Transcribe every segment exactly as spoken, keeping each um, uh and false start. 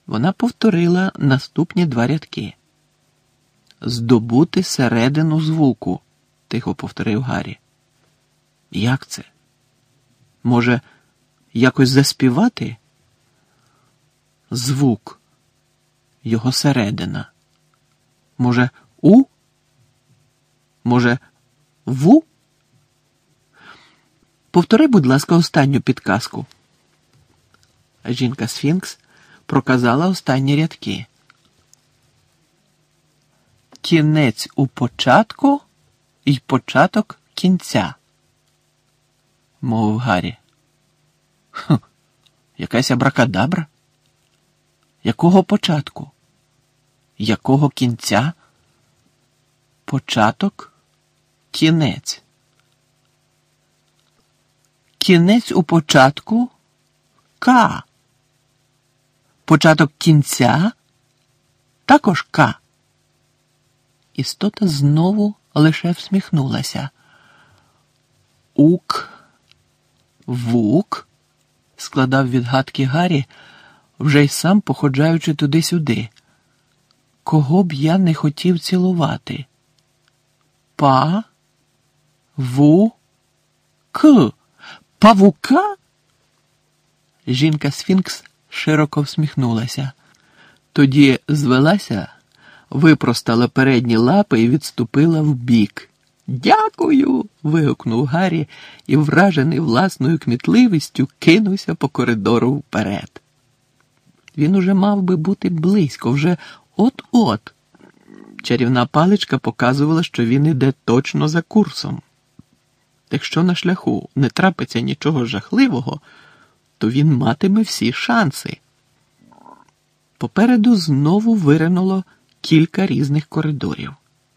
Вона повторила наступні два рядки. «Здобути середину звуку», – тихо повторив Гаррі. «Як це? Може, якось заспівати?» «Звук. Його середина. Може, У? Може, Ву?» «Повтори, будь ласка, останню підказку». Жінка-сфінкс проказала останні рядки. «Кінець у початку і початок кінця», – мовив Гаррі. «Хм, якась абракадабра? Якого початку? Якого кінця? Початок, кінець. Кінець у початку – К. Початок кінця – також К». Істота знову лише всміхнулася. «Ук, вук», – складав відгадки Гаррі, вже й сам походжаючи туди-сюди. «Кого б я не хотів цілувати? Па, ву, к. Павука?» Жінка-сфінкс широко всміхнулася. Тоді звелася, випростала передні лапи і відступила вбік. «Дякую!» – вигукнув Гаррі і, вражений власною кмітливістю, кинувся по коридору вперед. Він уже мав би бути близько, вже от-от. Чарівна паличка показувала, що він іде точно за курсом. Якщо на шляху не трапиться нічого жахливого, то він матиме всі шанси. Попереду знову виринуло кілька різних коридорів.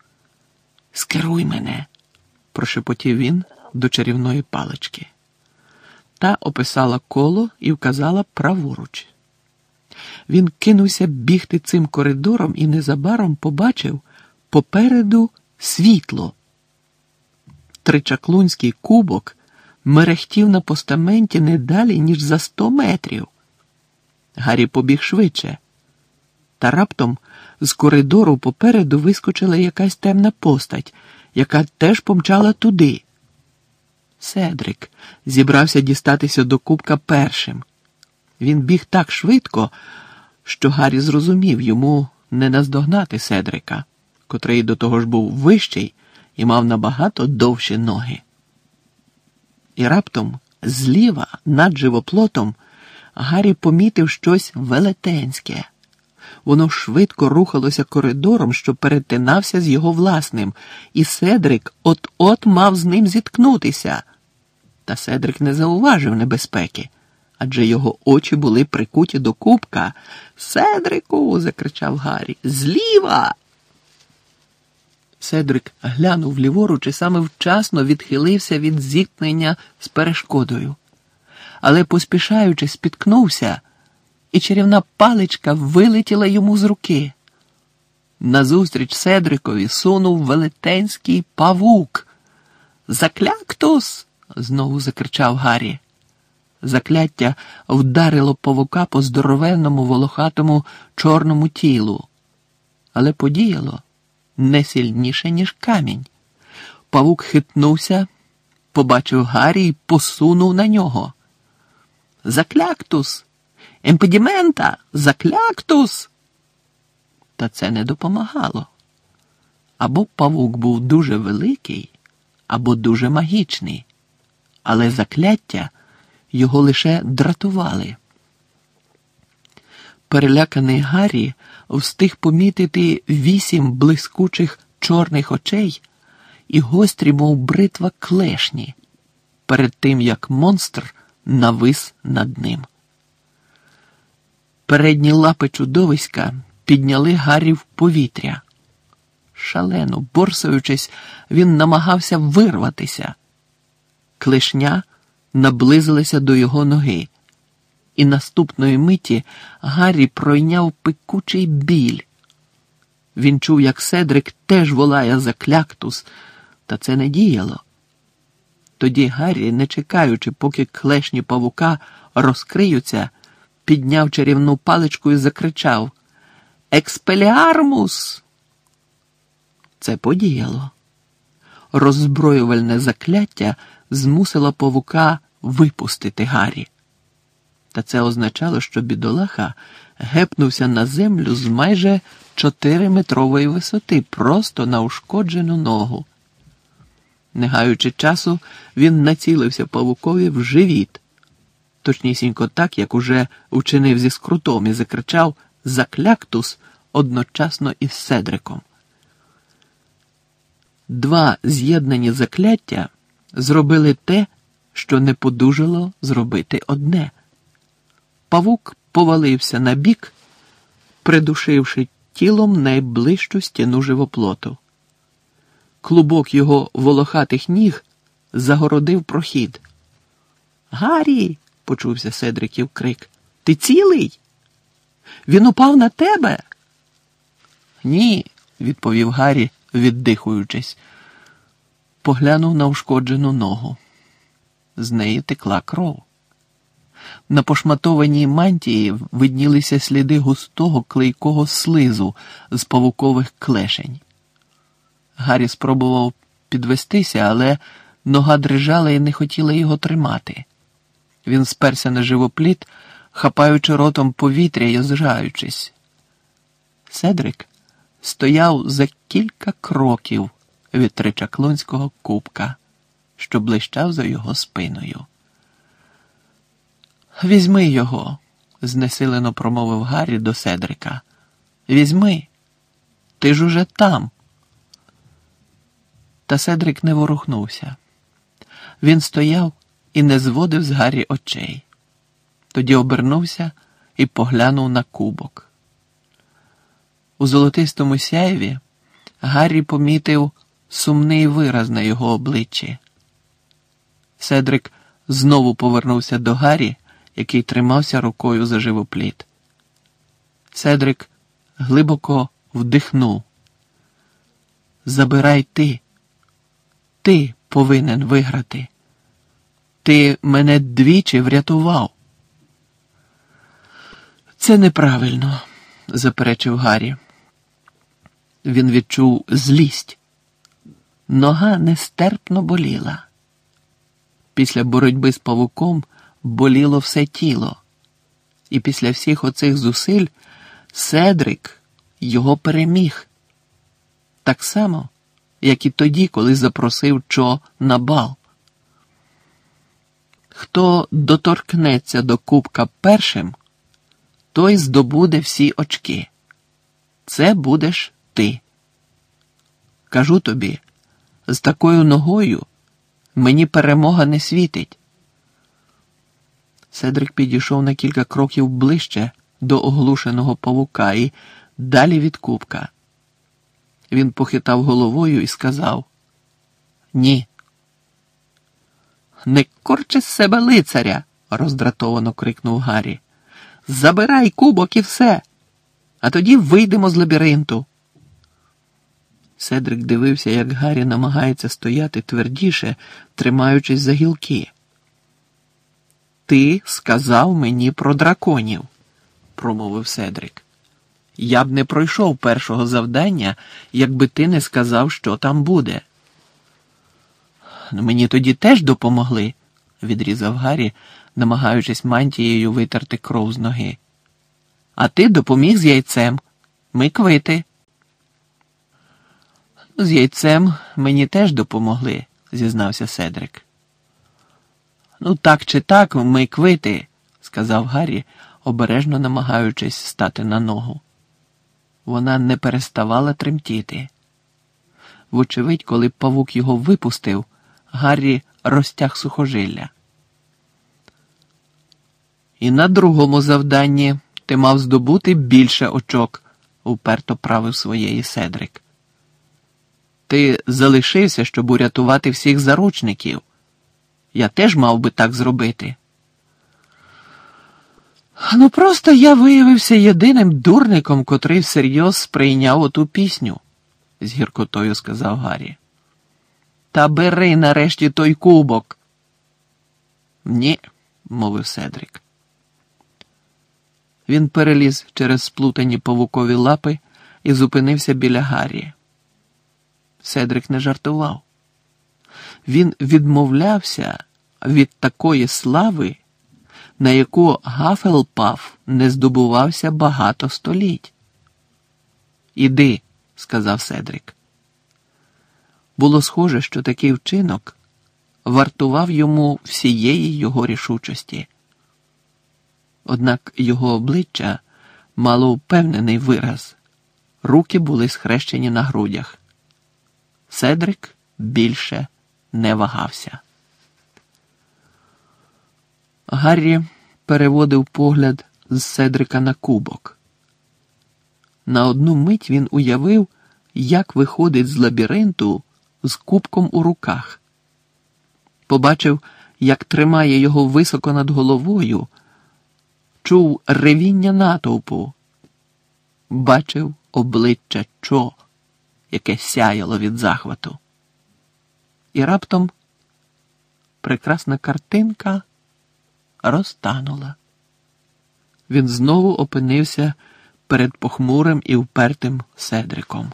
«Скеруй мене», – прошепотів він до чарівної палички. Та описала коло і вказала праворуч. Він кинувся бігти цим коридором і незабаром побачив попереду світло. Тричаклунський кубок мерехтів на постаменті не далі, ніж за сто метрів. Гаррі побіг швидше. Та раптом з коридору попереду вискочила якась темна постать, яка теж помчала туди. Седрик зібрався дістатися до кубка першим. Він біг так швидко, що Гаррі зрозумів, йому не наздогнати Седрика, котрий до того ж був вищий і мав набагато довші ноги. І раптом, зліва, над живоплотом, Гаррі помітив щось велетенське. Воно швидко рухалося коридором, що перетинався з його власним, і Седрик от-от мав з ним зіткнутися. Та Седрик не зауважив небезпеки, адже його очі були прикуті до кубка. «Седрику!» – закричав Гаррі. «Зліва!» Седрик глянув ліворуч і саме вчасно відхилився від зіткнення з перешкодою. Але поспішаючи спіткнувся, і чарівна паличка вилетіла йому з руки. Назустріч Седрикові сунув велетенський павук. «Закляктус!» – знову закричав Гаррі. Закляття вдарило павука по здоровенному волохатому чорному тілу. Але подіяло не сильніше, ніж камінь. Павук хитнувся, побачив Гаррі і посунув на нього. «Закляктус! Емпедімента! Закляктус!» Та це не допомагало. Або павук був дуже великий, або дуже магічний, але закляття його лише дратували. Переляканий Гаррі встиг помітити вісім блискучих чорних очей і гострі, мов бритва, клешні, перед тим, як монстр навис над ним. Передні лапи чудовиська підняли Гаррі в повітря. Шалено борсаючись, він намагався вирватися. Клешня наблизилася до його ноги, і наступної миті Гаррі пройняв пекучий біль. Він чув, як Седрик теж волає «Закляктус», та це не діяло. Тоді Гаррі, не чекаючи, поки клешні павука розкриються, підняв чарівну паличку і закричав «Експеліармус!». Це подіяло. Роззброювальне закляття змусило павука випустити Гаррі. Та це означало, що бідолаха гепнувся на землю з майже чотириметрової висоти, просто на ушкоджену ногу. Не гаючи часу, він націлився павукові в живіт. Точнісінько так, як уже учинив зі скрутом, і закричав «Закляктус» одночасно із Седриком. Два з'єднані закляття зробили те, що не подужало зробити одне. Павук повалився на бік, придушивши тілом найближчу стіну живоплоту. Клубок його волохатих ніг загородив прохід. «Гаррі!» – почувся Седриків крик. «Ти цілий? Він упав на тебе?» «Ні», – відповів Гаррі, віддихуючись. Поглянув на ушкоджену ногу. З неї текла кров. На пошматованій мантії виднілися сліди густого клейкого слизу з павукових клешень. Гаррі спробував підвестися, але нога дрижала і не хотіла його тримати. Він сперся на живопліт, хапаючи ротом повітря і озираючись. Седрик стояв за кілька кроків від тричаклунського кубка, що блищав за його спиною. «Візьми його», – знесилено промовив Гаррі до Седрика. «Візьми, ти ж уже там». Та Седрик не ворухнувся. Він стояв і не зводив з Гаррі очей. Тоді обернувся і поглянув на кубок. У золотистому сяйві Гаррі помітив сумний вираз на його обличчі. Седрик знову повернувся до Гаррі, який тримався рукою за живопліт. Седрик глибоко вдихнув. «Забирай ти. Ти повинен виграти. Ти мене двічі врятував». «Це неправильно», – заперечив Гаррі. Він відчув злість. Нога нестерпно боліла. Після боротьби з павуком боліло все тіло. І після всіх оцих зусиль Седрик його переміг. Так само, як і тоді, коли запросив Чо на бал. Хто доторкнеться до кубка першим, той здобуде всі очки. Це будеш ти. Кажу тобі, з такою ногою мені перемога не світить. Седрик підійшов на кілька кроків ближче до оглушеного павука і далі від кубка. Він похитав головою і сказав «Ні». «Не корчи з себе лицаря!» – роздратовано крикнув Гаррі. «Забирай кубок і все, а тоді вийдемо з лабіринту». Седрик дивився, як Гаррі намагається стояти твердіше, тримаючись за гілки. «Ти сказав мені про драконів», – промовив Седрик. «Я б не пройшов першого завдання, якби ти не сказав, що там буде». «Мені тоді теж допомогли», – відрізав Гаррі, намагаючись мантією витерти кров з ноги. «А ти допоміг з яйцем. Ми квити». «З яйцем мені теж допомогли», – зізнався Седрик. «Ну так чи так, ми квити», – сказав Гаррі, обережно намагаючись стати на ногу. Вона не переставала тремтіти. Вочевидь, коли павук його випустив, Гаррі розтяг сухожилля. «І на другому завданні ти мав здобути більше очок», – уперто правив своєї Седрик. «Ти залишився, щоб урятувати всіх заручників. Я теж мав би так зробити». «Ну просто я виявився єдиним дурником, котрий всерйоз сприйняв оту пісню», – з гіркотою сказав Гаррі. «Та бери нарешті той кубок». «Ні», – мовив Седрик. Він переліз через сплутані павукові лапи і зупинився біля Гаррі. Седрик не жартував. Він відмовлявся від такої слави, на яку Гафелпаф не здобувався багато століть. «Іди», – сказав Седрик. Було схоже, що такий вчинок вартував йому всієї його рішучості. Однак його обличчя мало впевнений вираз. Руки були схрещені на грудях. Седрик більше не вагався. Гаррі переводив погляд з Седрика на кубок. На одну мить він уявив, як виходить з лабіринту з кубком у руках. Побачив, як тримає його високо над головою, чув ревіння натовпу, бачив обличчя Чо, яке сяяло від захвату. І раптом прекрасна картинка розтанула. Він знову опинився перед похмурим і впертим Седриком.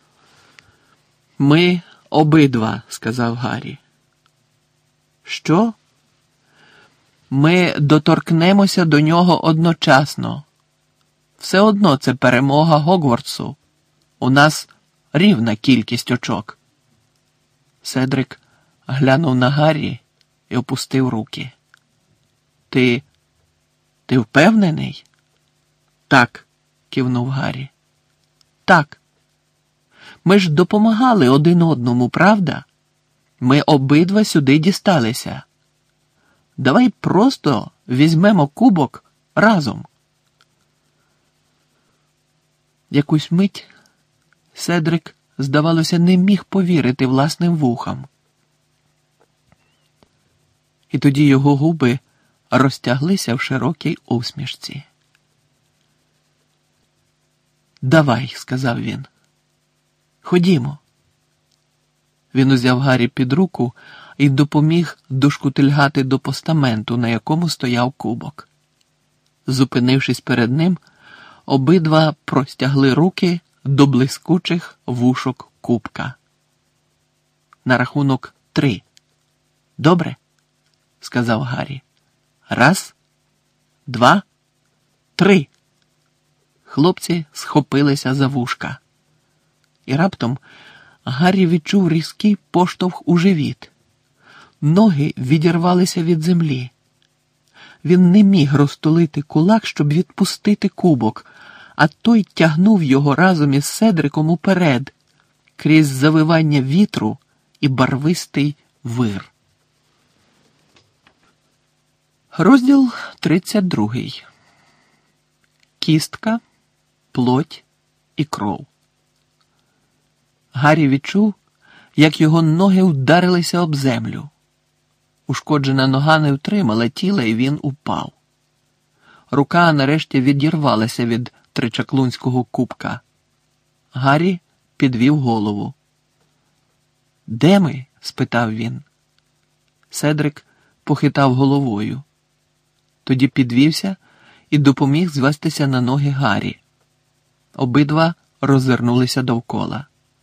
«Ми обидва», – сказав Гаррі. «Що?» «Ми доторкнемося до нього одночасно. Все одно це перемога Гогвартсу. У нас рівна кількість очок». Седрик глянув на Гаррі і опустив руки. «Ти... ти впевнений?» «Так», – кивнув Гаррі. «Так. Ми ж допомагали один одному, правда? Ми обидва сюди дісталися. Давай просто візьмемо кубок разом». Якусь мить Седрик, здавалося, не міг повірити власним вухам. І тоді його губи розтяглися в широкій усмішці. «Давай», – сказав він. «Ходімо». Він узяв Гаррі під руку і допоміг дошкутильгати до постаменту, на якому стояв кубок. Зупинившись перед ним, обидва простягли руки до блискучих вушок кубка. «На рахунок три. Добре?» – сказав Гаррі. «Раз, два, три». Хлопці схопилися за вушка. І раптом Гаррі відчув різкий поштовх у живіт. Ноги відірвалися від землі. Він не міг розтулити кулак, щоб відпустити кубок, а той тягнув його разом із Седриком уперед, крізь завивання вітру і барвистий вир. Розділ тридцять другий. Кістка, плоть і кров. Гаррі відчув, як його ноги вдарилися об землю. Ушкоджена нога не втримала тіла, і він упав. Рука нарешті відірвалася від тричаклунського кубка. Гаррі підвів голову. «Де ми?» – спитав він. Седрик похитав головою. Тоді підвівся і допоміг звестися на ноги Гаррі. Обидва розвернулися довкола.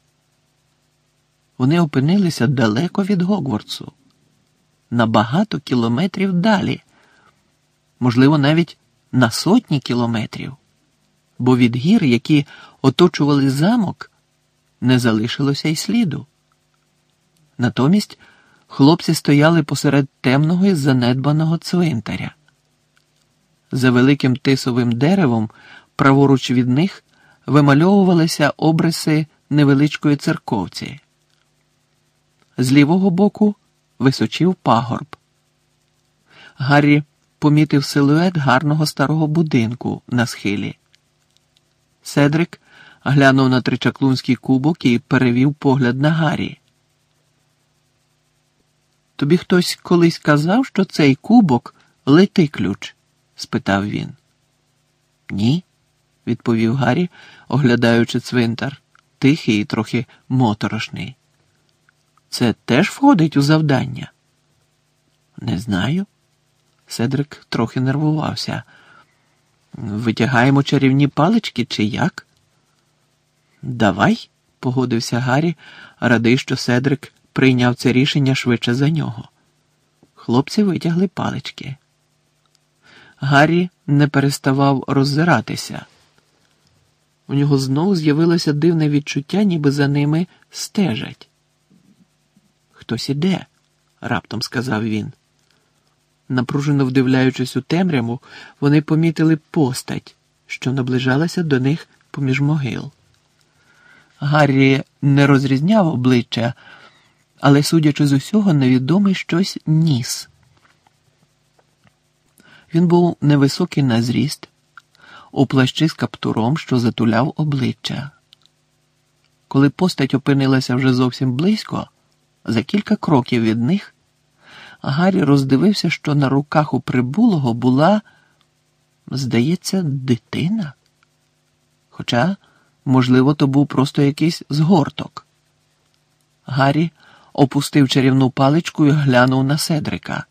Вони опинилися далеко від Гогвартсу. На багато кілометрів далі. Можливо, навіть на сотні кілометрів. Бо від гір, які оточували замок, не залишилося й сліду. Натомість хлопці стояли посеред темного і занедбаного цвинтаря. За великим тисовим деревом, праворуч від них, вимальовувалися обриси невеличкої церковці. З лівого боку височив пагорб. Гаррі помітив силует гарного старого будинку на схилі. Седрик глянув на тричаклунський кубок і перевів погляд на Гаррі. «Тобі хтось колись казав, що цей кубок – Летиключ?» – спитав він. «Ні», – відповів Гаррі, оглядаючи цвинтар, тихий і трохи моторошний. «Це теж входить у завдання?» «Не знаю». Седрик трохи нервувався. Витягаємо чарівні палички чи як? Давай, погодився Гаррі, радий, що Седрик прийняв це рішення швидше за нього. Хлопці витягли палички. Гаррі не переставав роззиратися. У нього знову з'явилося дивне відчуття, ніби за ними стежать. «Хтось іде», – раптом сказав він. Напружено вдивляючись у темряву, вони помітили постать, що наближалася до них поміж могил. Гаррі не розрізняв обличчя, але, судячи з усього, невідомий щось ніс. Він був невисокий на зріст, у плащі з каптуром, що затуляв обличчя. Коли постать опинилася вже зовсім близько, за кілька кроків від них, Гаррі роздивився, що на руках у прибулого була, здається, дитина. Хоча, можливо, то був просто якийсь згорток. Гаррі опустив чарівну паличку і глянув на Седрика.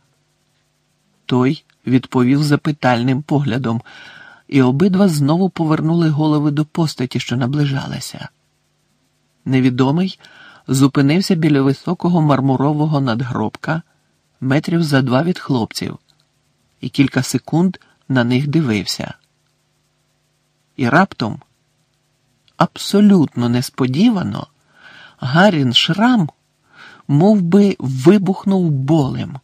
Той відповів запитальним поглядом, і обидва знову повернули голови до постаті, що наближалася. Невідомий зупинився біля високого мармурового надгробка, метрів за два від хлопців, і кілька секунд на них дивився. І раптом, абсолютно несподівано, Гаррін шрам мов би вибухнув болем.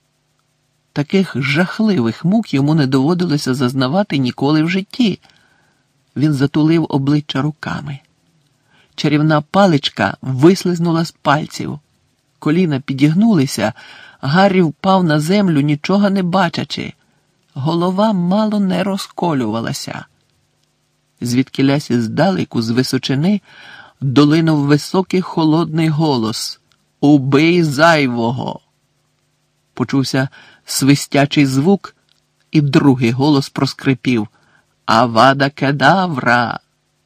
Таких жахливих мук йому не доводилося зазнавати ніколи в житті. Він затулив обличчя руками. Чарівна паличка вислизнула з пальців. Коліна підігнулися, Гаррі впав на землю, нічого не бачачи. Голова мало не розколювалася. Звідкілясь іздалеку, з височини, долинув високий холодний голос: «Убий зайвого!» Почувся свистячий звук, і другий голос проскрипів: «Авада кедавра!»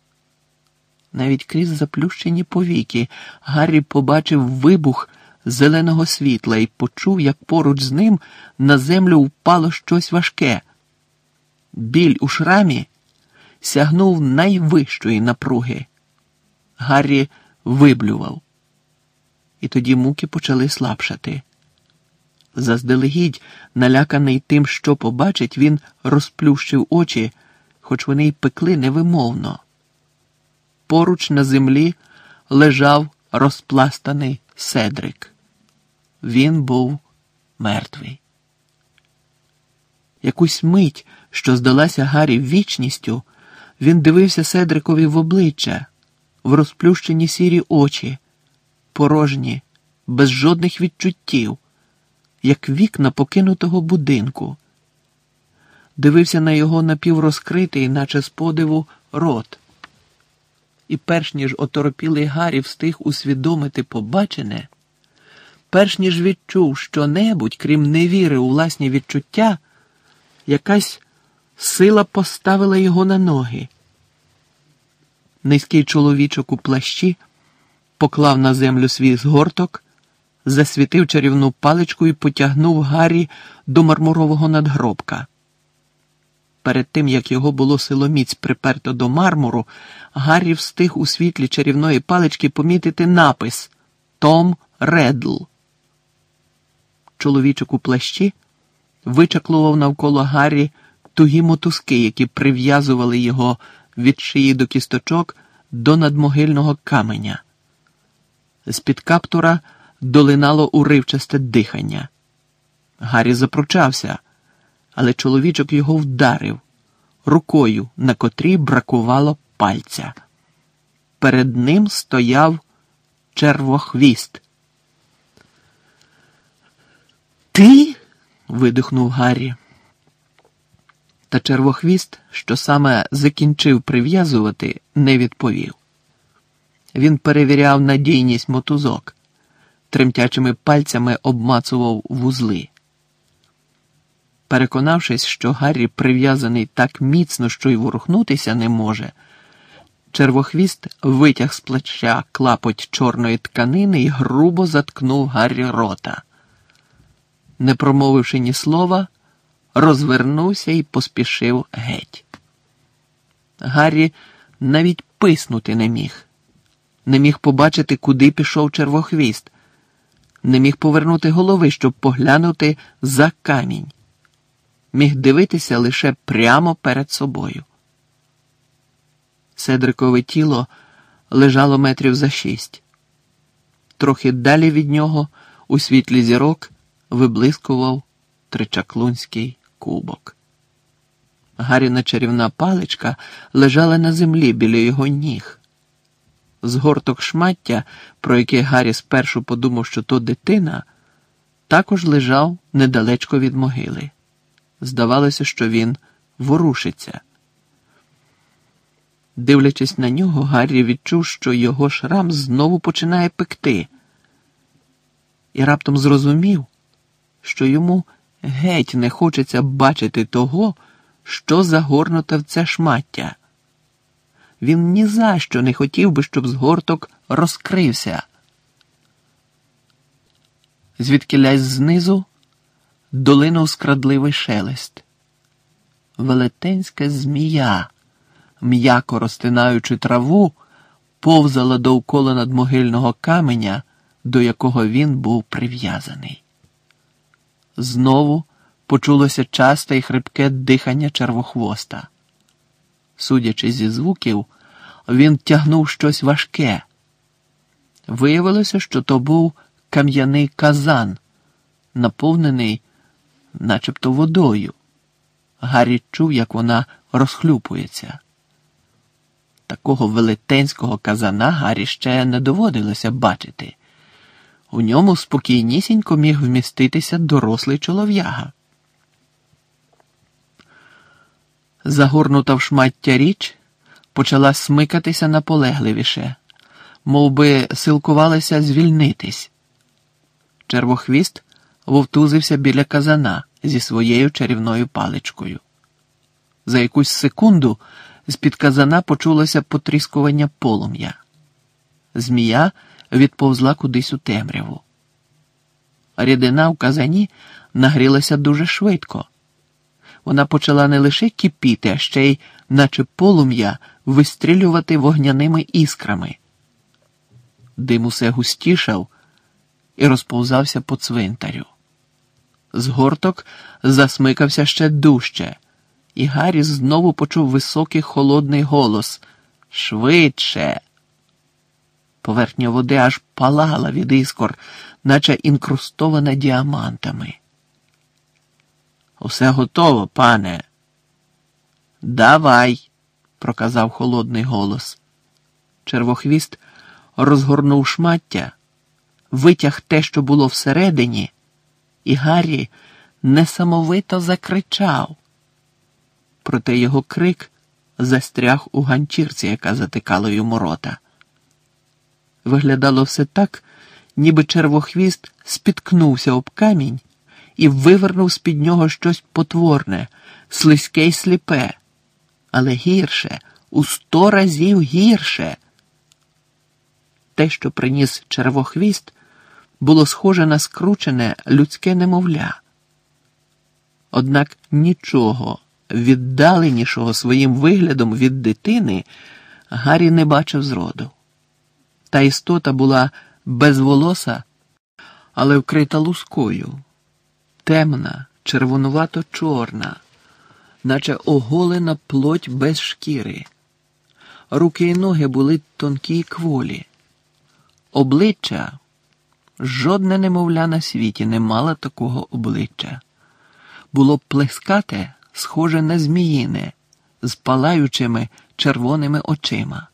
Навіть крізь заплющені повіки Гаррі побачив вибух зеленого світла і почув, як поруч з ним на землю впало щось важке. Біль у шрамі сягнув найвищої напруги. Гаррі виблював. І тоді муки почали слабшати. Заздалегідь, наляканий тим, що побачить, він розплющив очі, хоч вони й пекли невимовно. Поруч на землі лежав розпластаний Седрик. Він був мертвий. Якусь мить, що здалася Гаррі вічністю, він дивився Седрикові в обличчя, в розплющені сірі очі, порожні, без жодних відчуттів, як вікна покинутого будинку. Дивився на його напіврозкритий, наче з подиву, рот. І перш ніж оторопілий Гаррі встиг усвідомити побачене, перш ніж відчув що-небудь, крім невіри у власні відчуття, якась сила поставила його на ноги. Низький чоловічок у плащі поклав на землю свій згорток, засвітив чарівну паличку і потягнув Гаррі до мармурового надгробка. Перед тим, як його було силоміць приперто до мармуру, Гаррі встиг у світлі чарівної палички помітити напис «Том Реддл». Чоловічок у плащі вичаклував навколо Гаррі тугі мотузки, які прив'язували його від шиї до кісточок до надмогильного каменя. З-під каптура долинало уривчасте дихання. Гаррі запручався, але чоловічок його вдарив рукою, на котрій бракувало пальця. Перед ним стояв червохвіст. «Ти?» – видихнув Гаррі. Та червохвіст, що саме закінчив прив'язувати, не відповів. Він перевіряв надійність мотузок, тремтячими пальцями обмацував вузли. Переконавшись, що Гаррі прив'язаний так міцно, що й ворухнутися не може, червохвіст витяг з плаща клапоть чорної тканини і грубо заткнув Гаррі рота. Не промовивши ні слова, розвернувся і поспішив геть. Гаррі навіть писнути не міг. Не міг побачити, куди пішов червохвіст. Не міг повернути голови, щоб поглянути за камінь. Міг дивитися лише прямо перед собою. Седрикове тіло лежало метрів за шість. Трохи далі від нього, у світлі зірок, виблискував тричаклунський кубок. Гарріна чарівна паличка лежала на землі біля його ніг. Згорток шмаття, про який Гаррі спершу подумав, що то дитина, також лежав недалечко від могили. Здавалося, що він ворушиться. Дивлячись на нього, Гаррі відчув, що його шрам знову починає пекти. І раптом зрозумів, що йому геть не хочеться бачити того, що загорнуте в це шмаття. Він ні за що не хотів би, щоб згорток розкрився. Звідкілясь знизу долинув скрадливий шелест. Велетенська змія, м'яко розтинаючи траву, повзала довкола надмогильного каменя, до якого він був прив'язаний. Знову почулося часте і хрипке дихання червохвоста. Судячи зі звуків, він тягнув щось важке. Виявилося, що то був кам'яний казан, наповнений начебто водою. Гаррі чув, як вона розхлюпується. Такого велетенського казана Гаррі ще не доводилося бачити. У ньому спокійнісінько міг вміститися дорослий чолов'яга. Загорнута в шмаття річ почала смикатися наполегливіше, мов би силкувалася звільнитись. Червохвіст вовтузився біля казана зі своєю чарівною паличкою. За якусь секунду з-під казана почулося потріскування полум'я. Змія відповзла кудись у темряву. Рідина в казані нагрілася дуже швидко. Вона почала не лише кипіти, а ще й, наче полум'я, вистрілювати вогняними іскрами. Дим усе густішав і розповзався по цвинтарю. Згорток засмикався ще дужче, і Гаррі знову почув високий холодний голос «Швидше!». Поверхня води аж палала від іскор, наче інкрустована діамантами. «Усе готово, пане!» «Давай!» – проказав холодний голос. Червохвіст розгорнув шмаття, витяг те, що було всередині, і Гаррі несамовито закричав. Проте його крик застряг у ганчірці, яка затикала йому рота. Виглядало все так, ніби червохвіст спіткнувся об камінь і вивернув з-під нього щось потворне, слизьке й сліпе, але гірше, у сто разів гірше. Те, що приніс червохвіст, було схоже на скручене людське немовля. Однак нічого віддаленішого своїм виглядом від дитини Гаррі не бачив зроду. Та істота була безволоса, але вкрита лускою, темна, червонувато-чорна, наче оголена плоть без шкіри. Руки і ноги були тонкі й кволі. Обличчя, жодне немовля на світі не мало такого обличчя. Було плескате, схоже на зміїне, з палаючими червоними очима.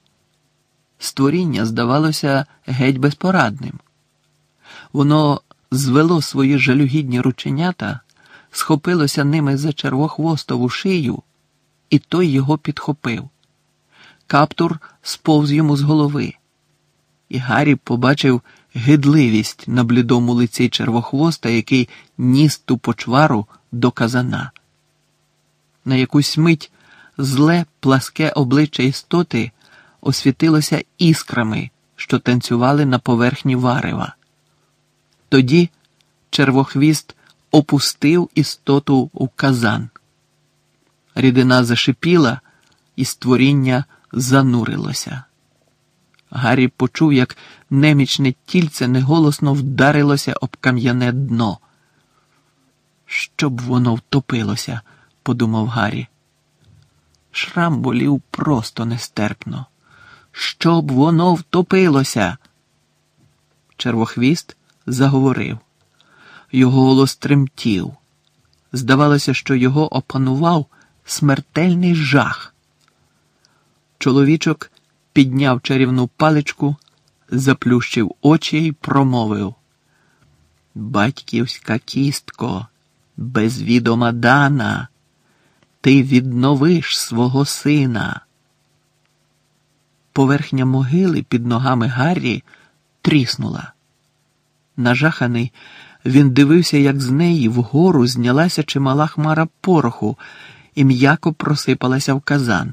Створіння здавалося геть безпорадним. Воно звело свої жалюгідні рученята, схопилося ними за червохвостову шию, і той його підхопив. Каптур сповз йому з голови, і Гаррі побачив гидливість на блідому лиці червохвоста, який ніс ту почвару до казана. На якусь мить зле пласке обличчя істоти освітилося іскрами, що танцювали на поверхні варева. Тоді червохвіст опустив істоту у казан. Рідина зашипіла і створіння занурилося. Гаррі почув, як немічне тільце неголосно вдарилося об кам'яне дно. «Щоб воно втопилося», – подумав Гаррі. Шрам болів просто нестерпно. «Щоб воно втопилося!» Червохвіст заговорив. Його голос тремтів. Здавалося, що його опанував смертельний жах. Чоловічок підняв чарівну паличку, заплющив очі й промовив: «Батьківська кістко, безвідома дана, ти відновиш свого сина». Поверхня могили під ногами Гаррі тріснула. Нажаханий, він дивився, як з неї вгору знялася чимала хмара пороху і м'яко просипалася в казан.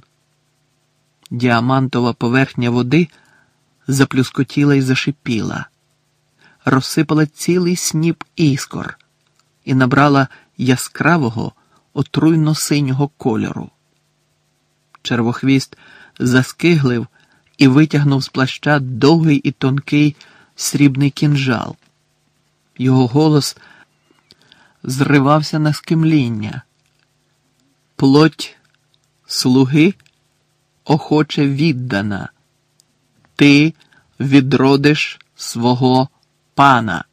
Діамантова поверхня води заплюскотіла й зашипіла, розсипала цілий сніп іскор і набрала яскравого, отруйно-синього кольору. Червохвіст заскиглив і витягнув з плаща довгий і тонкий срібний кінжал. Його голос зривався на скимління. «Плоть слуги охоче віддана. Ти відродиш свого пана».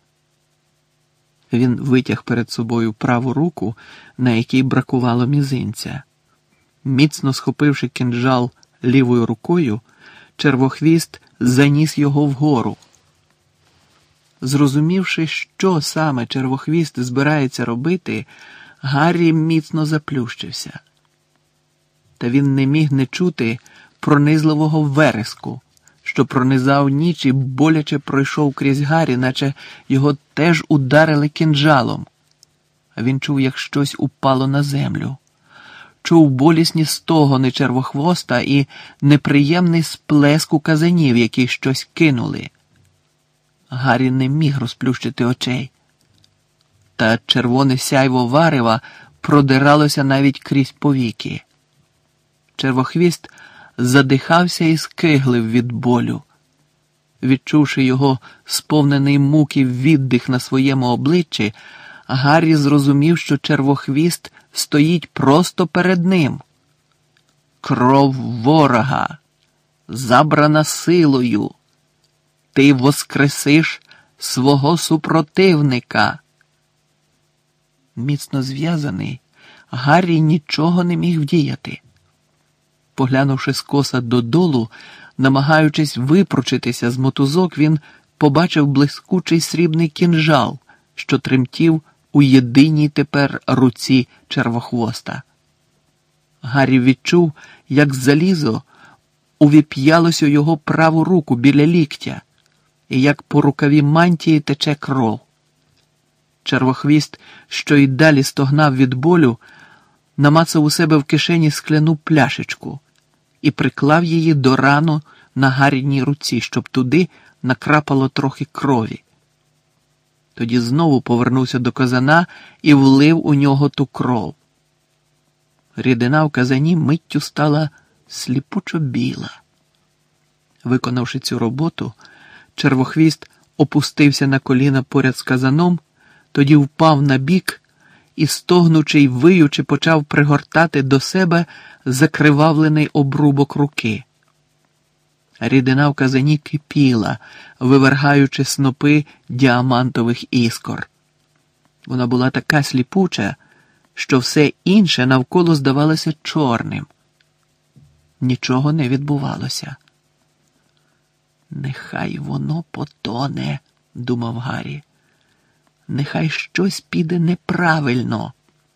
Він витяг перед собою праву руку, на якій бракувало мізинця. Міцно схопивши кинджал лівою рукою, Червохвіст заніс його вгору. Зрозумівши, що саме Червохвіст збирається робити, Гаррі міцно заплющився. Та він не міг не чути пронизливого вереску, що пронизав ніч і боляче пройшов крізь Гаррі, наче його теж ударили кинджалом. А він чув, як щось упало на землю. Чув болісні стогони Червохвоста і неприємний сплеск у казанів, які щось кинули. Гаррі не міг розплющити очей. Та червоне сяйво варева продиралося навіть крізь повіки. Червохвіст задихався і скиглив від болю. Відчувши його сповнений муки віддих на своєму обличчі, Гаррі зрозумів, що Червохвіст стоїть просто перед ним. «Кров ворога, забрана силою. Ти воскресиш свого супротивника». Міцно зв'язаний, Гаррі нічого не міг вдіяти. Поглянувши скоса додолу, намагаючись випручитися з мотузок, він побачив блискучий срібний кінжал, що тремтів у єдиній тепер руці Червохвоста. Гаррі відчув, як залізо увіп'ялось у його праву руку біля ліктя, і як по рукаві мантії тече кров. Червохвіст, що й далі стогнав від болю, намацав у себе в кишені скляну пляшечку і приклав її до рану на Гарріній руці, щоб туди накрапало трохи крові. Тоді знову повернувся до казана і влив у нього ту кров. Рідина в казані миттю стала сліпучо біла. Виконавши цю роботу, Червохвіст опустився на коліна поряд з казаном, тоді впав на бік і, стогнучи й виючи, почав пригортати до себе закривавлений обрубок руки. Рідина в казані кипіла, вивергаючи снопи діамантових іскор. Вона була така сліпуча, що все інше навколо здавалося чорним. Нічого не відбувалося. «Нехай воно потоне», – думав Гаррі. «Нехай щось піде неправильно».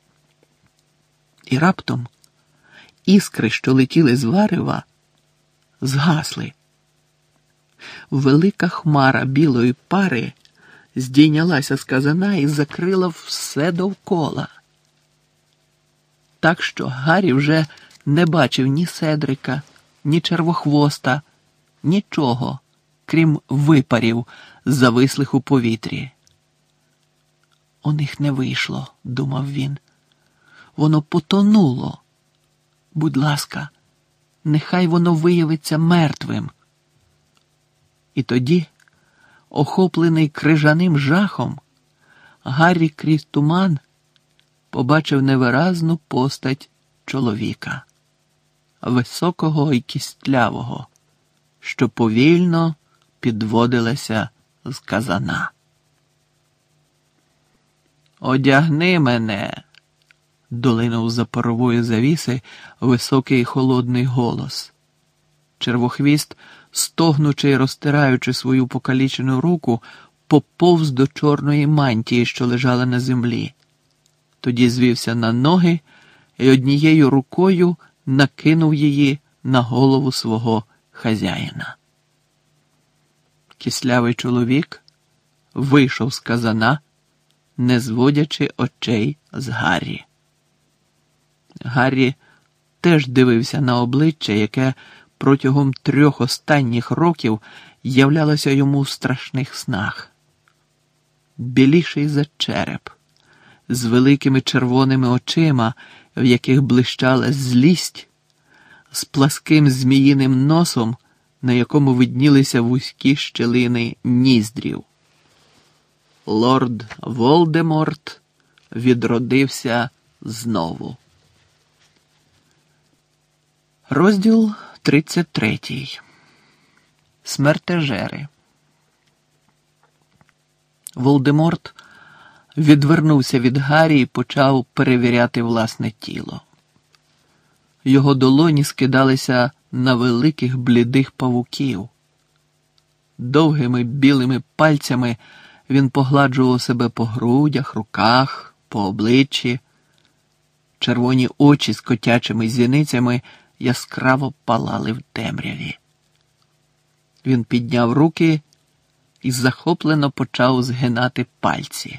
І раптом іскри, що летіли з варева, згасли. Велика хмара білої пари здійнялася з казана і закрила все довкола. Так що Гаррі вже не бачив ні Седрика, ні Червохвоста, нічого, крім випарів, завислих у повітрі. «У них не вийшло», – думав він. «Воно потонуло. Будь ласка, нехай воно виявиться мертвим. І тоді, охоплений крижаним жахом, Гаррі крізь туман побачив невиразну постать чоловіка, високого і кістлявого, що повільно підводилася з казана. «Одягни мене!» – долинув з-за парової завіси високий і холодний голос. Червохвіст, стогнучи й розтираючи свою покалічену руку, поповз до чорної мантії, що лежала на землі. Тоді звівся на ноги і однією рукою накинув її на голову свого хазяїна. Кислявий чоловік вийшов з казана, не зводячи очей з Гаррі. Гаррі теж дивився на обличчя, яке протягом трьох останніх років являлося йому в страшних снах. Біліший за череп, з великими червоними очима, в яких блищала злість, з пласким зміїним носом, на якому виднілися вузькі щелини ніздрів. Лорд Волдеморт відродився знову. Розділ тридцять третій. Смертежери. Волдеморт відвернувся від Гаррі і почав перевіряти власне тіло. Його долоні скидалися на великих блідих павуків. Довгими білими пальцями він погладжував себе по грудях, руках, по обличчі. Червоні очі з котячими зіницями яскраво палали в темряві. Він підняв руки і захоплено почав згинати пальці.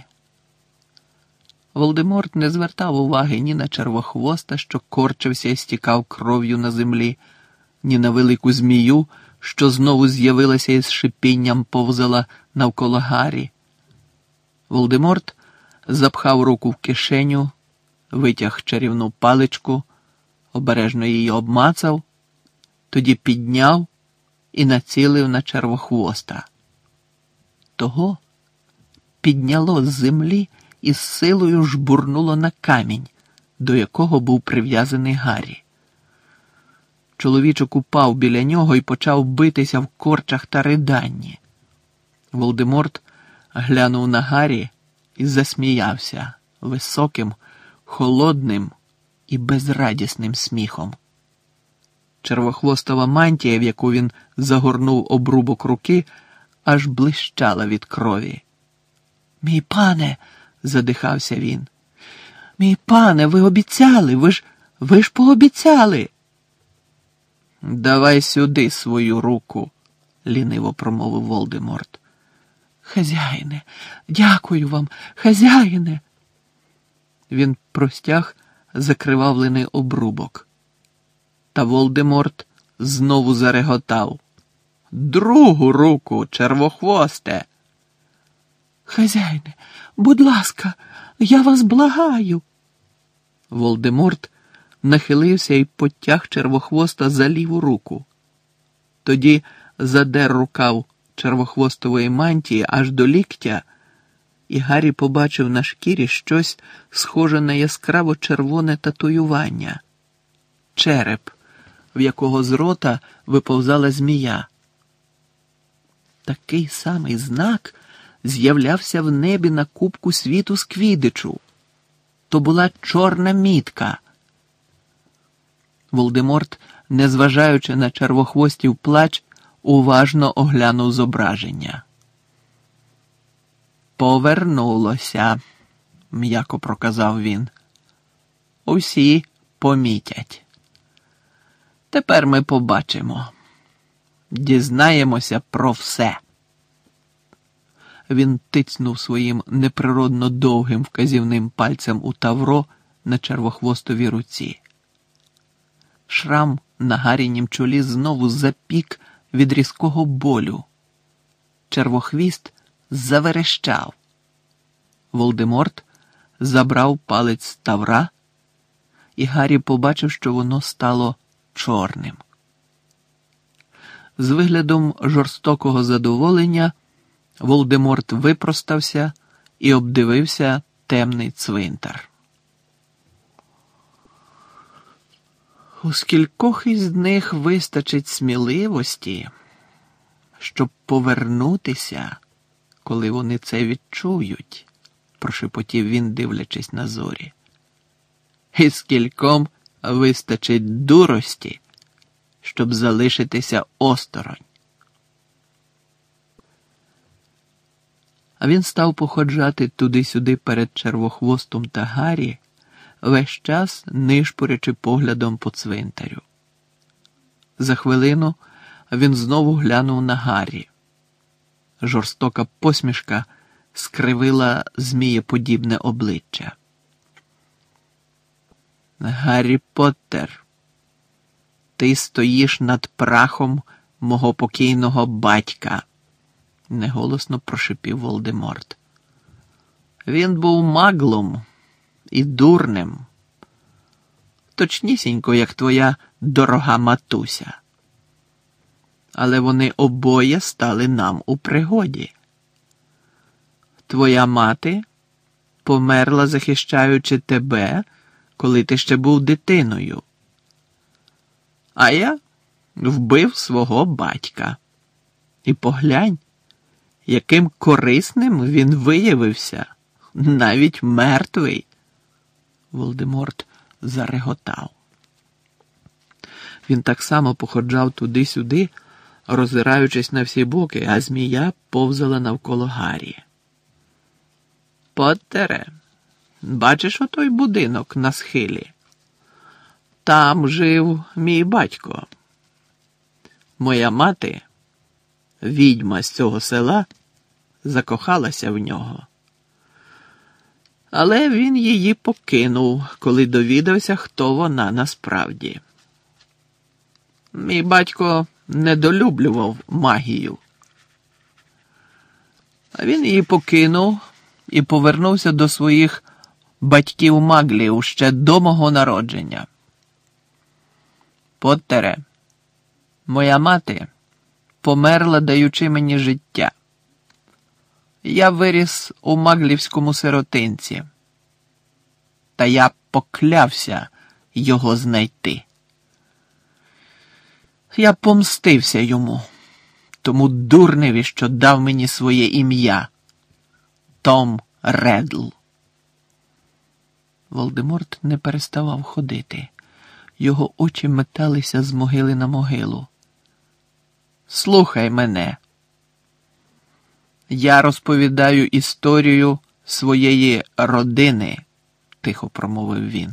Волдеморт не звертав уваги ні на червохвоста, що корчився і стікав кров'ю на землі, ні на велику змію, що знову з'явилася і з шипінням повзала навколо Гаррі. Волдеморт запхав руку в кишеню, витяг чарівну паличку, обережно її обмацав, тоді підняв і націлив на червохвоста. Того підняло з землі і з силою жбурнуло на камінь, до якого був прив'язаний Гаррі. Чоловічок упав біля нього і почав битися в корчах та риданні. Волдеморт глянув на Гаррі і засміявся високим, холодним і безрадісним сміхом. Червохвостова мантія, в яку він загорнув обрубок руки, аж блищала від крові. «Мій пане!» – задихався він. «Мій пане, ви обіцяли, ви ж, ви ж пообіцяли!» «Давай сюди свою руку!» – ліниво промовив Волдеморт. «Хазяїне, дякую вам, хазяїне!» Він простяг закривавлений обрубок. Та Волдеморт знову зареготав. «Другу руку, червохвосте!» «Хазяїне, будь ласка, я вас благаю!» Волдеморт нахилився і потяг червохвоста за ліву руку. Тоді задер рукав червохвостової мантії аж до ліктя, і Гаррі побачив на шкірі щось схоже на яскраво червоне татуювання. Череп, в якого з рота виповзала змія. Такий самий знак з'являвся в небі на кубку світу з квіддичу. То була чорна мітка. Волдеморт, незважаючи на червохвостів плач, уважно оглянув зображення. «Повернулося», – м'яко проказав він. «Усі помітять. Тепер ми побачимо. Дізнаємося про все». Він тицнув своїм неприродно довгим вказівним пальцем у тавро на червохвостовій руці. Шрам на Гаррінім чолі знову запік від різкого болю. Червохвіст заверещав. Волдеморт забрав палець з тавра, і Гаррі побачив, що воно стало чорним. З виглядом жорстокого задоволення Волдеморт випростався і обдивився темний цвинтар. У скількох із них вистачить сміливості, щоб повернутися, коли вони це відчують, прошепотів він, дивлячись на зорі. І скільком вистачить дурості, щоб залишитися осторонь. А він став походжати туди-сюди перед Червохвостом та Гаррі, весь час нишпорячи поглядом по цвинтарю. За хвилину він знову глянув на Гаррі. Жорстока посмішка скривила змієподібне обличчя. «Гаррі Поттер, ти стоїш над прахом мого покійного батька», – неголосно прошипів Волдеморт. «Він був маглом і дурним, точнісінько, як твоя дорога матуся. Але вони обоє стали нам у пригоді. Твоя мати померла, захищаючи тебе, коли ти ще був дитиною. А я вбив свого батька. І поглянь, яким корисним він виявився, навіть мертвий». Волдеморт зареготав. Він так само походжав туди-сюди, роззираючись на всі боки, а змія повзала навколо Гаррі. «Поттере, бачиш отой будинок на схилі? Там жив мій батько. Моя мати, відьма з цього села, закохалася в нього. Але він її покинув, коли довідався, хто вона насправді. Мій батько недолюблював магію. А він її покинув і повернувся до своїх батьків-маглів ще до мого народження. Поттере, моя мати померла, даючи мені життя. Я виріс у маглівському сиротинці, та я поклявся його знайти. Я помстився йому, тому дурневі, що дав мені своє ім'я – Том Реддл. Волдеморт не переставав ходити. Його очі металися з могили на могилу. «Слухай мене. Я розповідаю історію своєї родини», – тихо промовив він.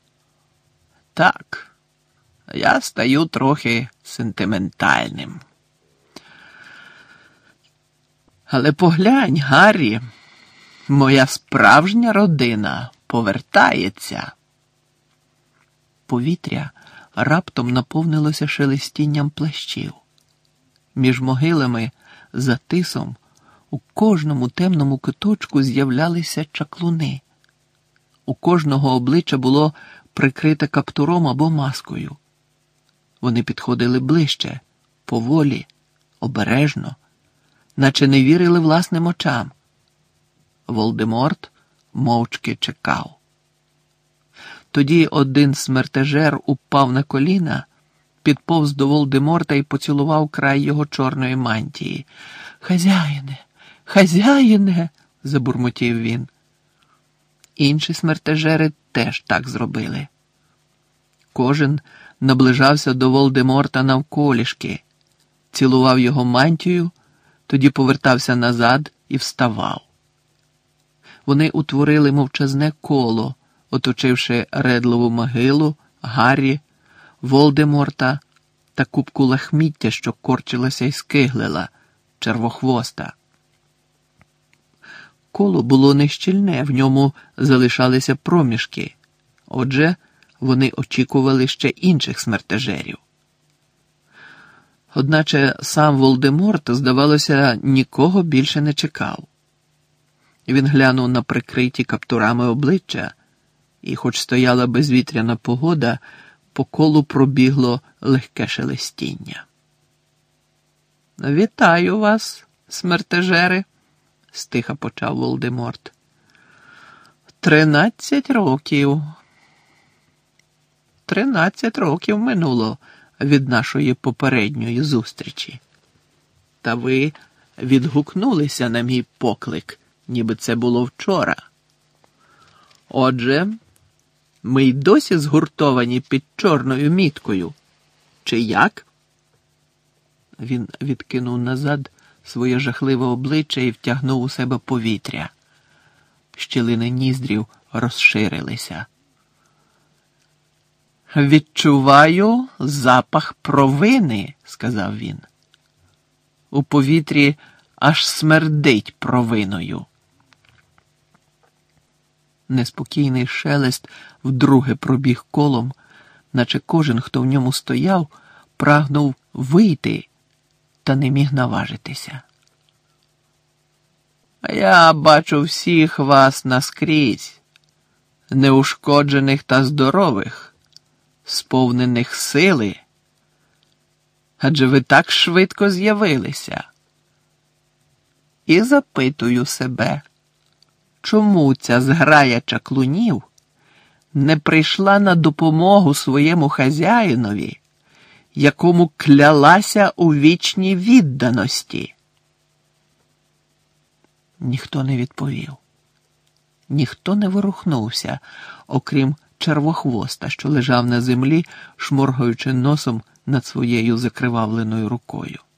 «Так, я стаю трохи сентиментальним. Але поглянь, Гаррі, моя справжня родина повертається». Повітря раптом наповнилося шелестінням плащів. Між могилами за тисом у кожному темному куточку з'являлися чаклуни. У кожного обличчя було прикрите каптуром або маскою. Вони підходили ближче, поволі, обережно, наче не вірили власним очам. Волдеморт мовчки чекав. Тоді один смертежер упав на коліна, підповз до Волдеморта і поцілував край його чорної мантії. «Хазяїне! Хазяїне!» – забурмотів він. Інші смертежери теж так зробили. Кожен наближався до Волдеморта навколішки, цілував його мантію, тоді повертався назад і вставав. Вони утворили мовчазне коло, оточивши Редлову могилу, Гаррі, Волдеморта та купку лахміття, що корчилася й скиглила, Червохвоста. Коло було нещільне, в ньому залишалися проміжки. Отже, вони очікували ще інших смертежерів. Одначе сам Волдеморт, здавалося, нікого більше не чекав. Він глянув на прикриті каптурами обличчя, і, хоч стояла безвітряна погода, по колу пробігло легке шелестіння. Вітаю вас, смертежери, стиха почав Волдеморт. Тринадцять років. Тринадцять років минуло від нашої попередньої зустрічі. Та ви відгукнулися на мій поклик, ніби це було вчора. Отже, ми й досі згуртовані під чорною міткою. Чи як? Він відкинув назад своє жахливе обличчя і втягнув у себе повітря. Щілини ніздрів розширилися. «Відчуваю запах провини», – сказав він. «У повітрі аж смердить провиною». Неспокійний шелест вдруге пробіг колом, наче кожен, хто в ньому стояв, прагнув вийти та не міг наважитися. «Я бачу всіх вас наскрізь, неушкоджених та здорових, сповнених сили, адже ви так швидко з'явилися. І запитую себе, чому ця зграя чаклунів не прийшла на допомогу своєму хазяїнові, якому клялася у вічній відданості?» Ніхто не відповів. Ніхто не ворухнувся, окрім червохвоста, що лежав на землі, шморгаючи носом над своєю закривавленою рукою.